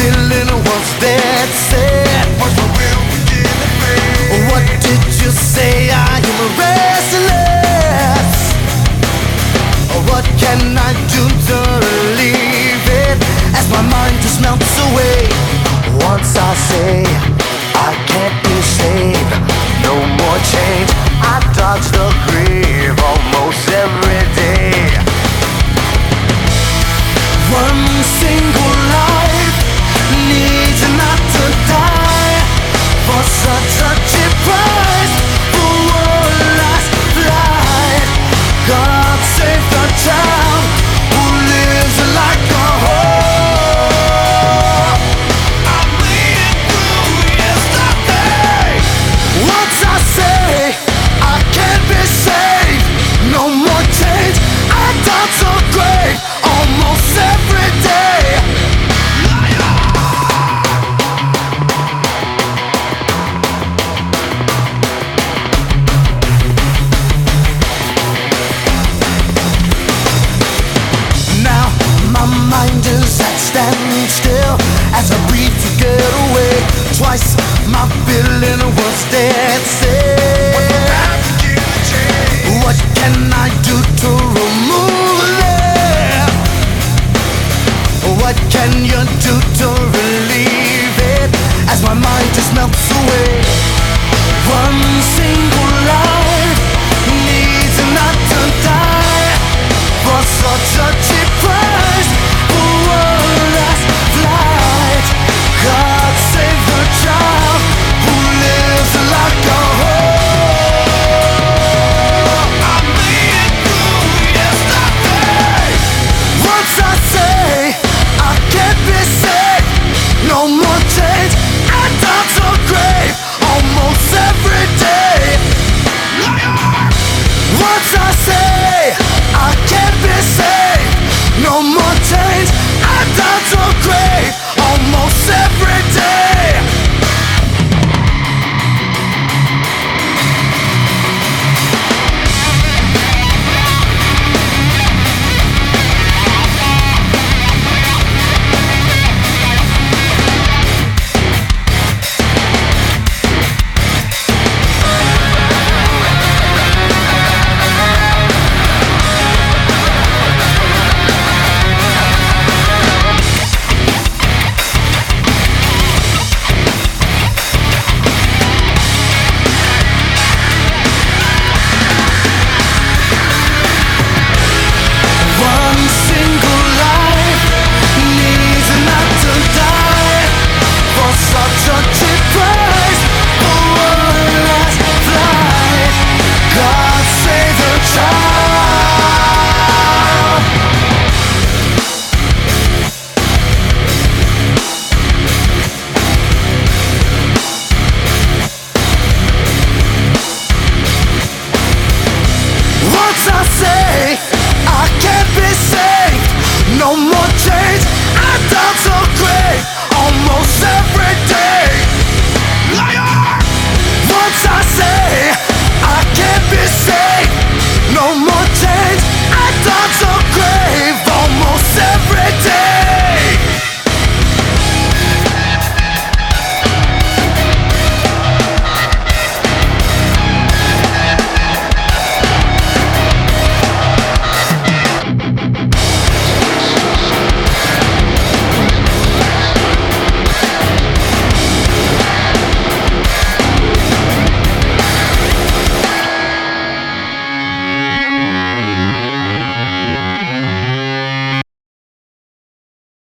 feeling was dead set. Was my will beginning to fade? What did you say? I am restless. What can I do to relieve it as my mind just melts away? Once I say I can't be saved, no more change. I dodge the grave almost every day. One single life needs not to die for such a cheap price. For one last flight, God save the child who lives like a whore. I'm bleeding through yesterday. Once I say I can't be saved, no more change. I dance so great almost every day. Now my mind is at standstill as I breathe to get away. Twice my feeling was dead set. What can I do to remove it? What can you do to relieve it as my mind just melts away? One single life needs not to die for such a